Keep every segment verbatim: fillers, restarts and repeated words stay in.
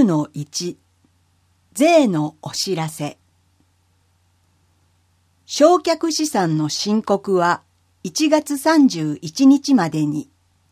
じゅうのいち 税のお知らせ。償却資産の申告はいちがつさんじゅういちにちまでに。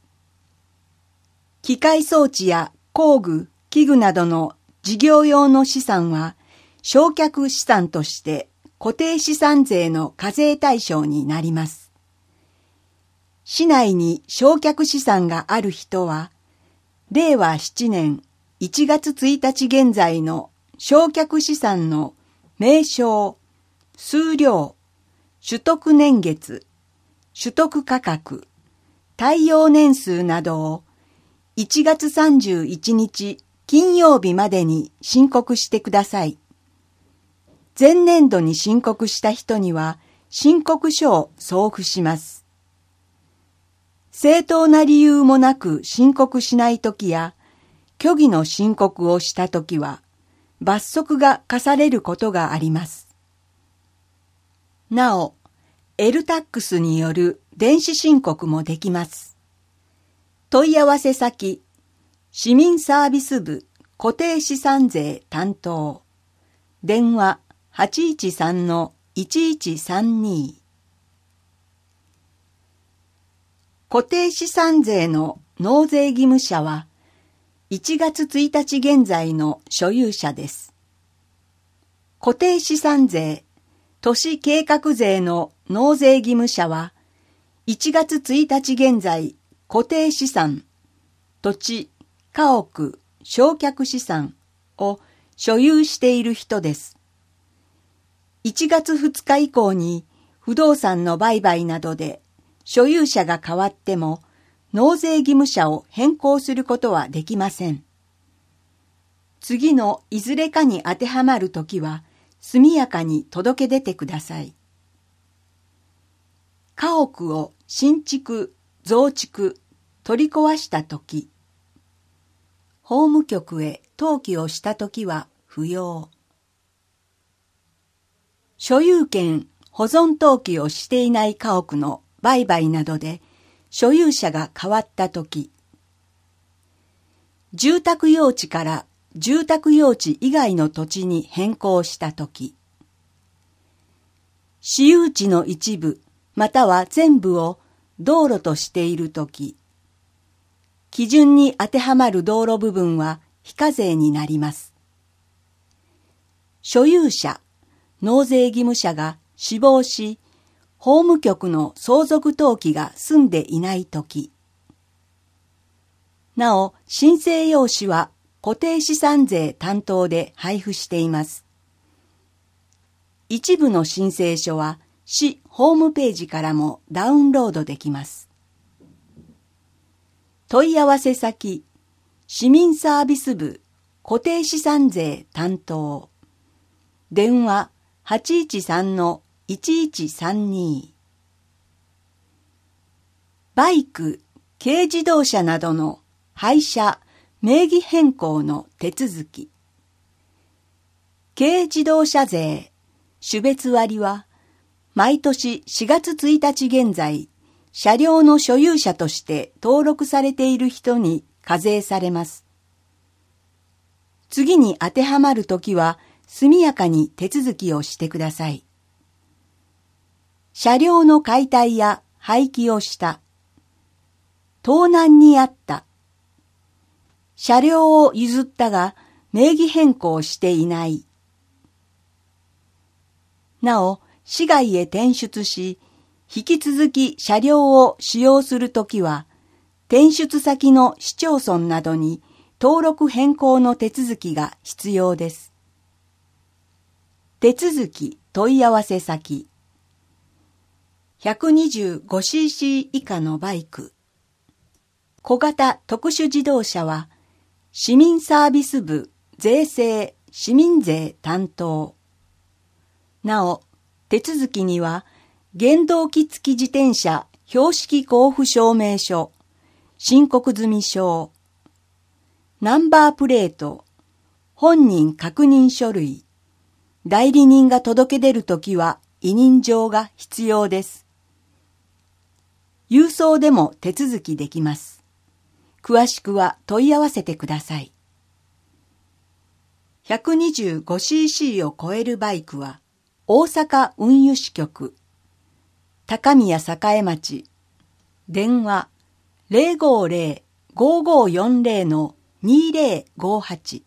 機械装置や工具、器具などの事業用の資産は償却資産として固定資産税の課税対象になります。市内に償却資産がある人は、れいわななねんいちがつついたち現在の償却資産の名称、数量、取得年月、取得価格、耐用年数などをいちがつさんじゅういちにち金曜日までに申告してください。前年度に申告した人には申告書を送付します。正当な理由もなく申告しないときや、虚偽の申告をしたときは、罰則が課されることがあります。なお、エルタックス による電子申告もできます。問い合わせ先、市民サービス部固定資産税担当、電話 はちいちさんのいちいちさんに。固定資産税の納税義務者はいちがつついたち現在の所有者です。固定資産税、都市計画税の納税義務者はいちがつついたち現在固定資産、土地、家屋、償却資産を所有している人です。いちがつふつか以降に不動産の売買などで所有者が変わっても納税義務者を変更することはできません。次のいずれかに当てはまるときは速やかに届け出てください。家屋を新築、増築、取り壊したとき、法務局へ登記をしたときは不要。所有権、保存登記をしていない家屋の売買などで所有者が変わったとき、住宅用地から住宅用地以外の土地に変更したとき、私有地の一部または全部を道路としているとき、基準に当てはまる道路部分は非課税になります。所有者、納税義務者が死亡し、法務局の相続登記が済んでいないとき。なお、申請用紙は固定資産税担当で配布しています。一部の申請書は市ホームページからもダウンロードできます。問い合わせ先、市民サービス部固定資産税担当、電話 はちいちさんのいちいちさんに。バイク、軽自動車などの廃車、名義変更の手続き。軽自動車税、種別割は、毎年しがつついたち現在、車両の所有者として登録されている人に課税されます。次に当てはまるときは、速やかに手続きをしてください。車両の解体や廃棄をした。盗難にあった。車両を譲ったが名義変更していない。なお、市外へ転出し、引き続き車両を使用するときは、転出先の市町村などに登録変更の手続きが必要です。手続き問い合わせ先。ひゃくにじゅうごシーシー 以下のバイク。小型特殊自動車は、市民サービス部税制市民税担当。なお、手続きには、原動機付き自転車標識交付証明書、申告済証、ナンバープレート、本人確認書類、代理人が届け出るときは委任状が必要です。郵送でも手続きできます。詳しくは問い合わせてください。 ひゃくにじゅうごシーシー を超えるバイクは、大阪運輸支局、高宮栄町、電話 ゼロごゼロ ごごよんゼロ にゼロごはち。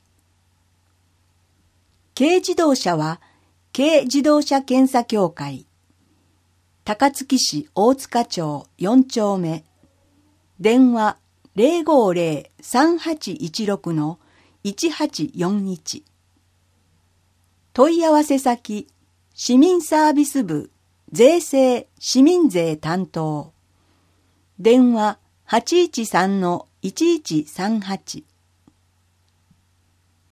軽自動車は、軽自動車検査協会、高槻市大塚町よん丁目、電話 ゼロごゼロ さんはちいちろく いちはちよんいち。問い合わせ先、市民サービス部、税制市民税担当。電話 はちいちさん いちいちさんはち。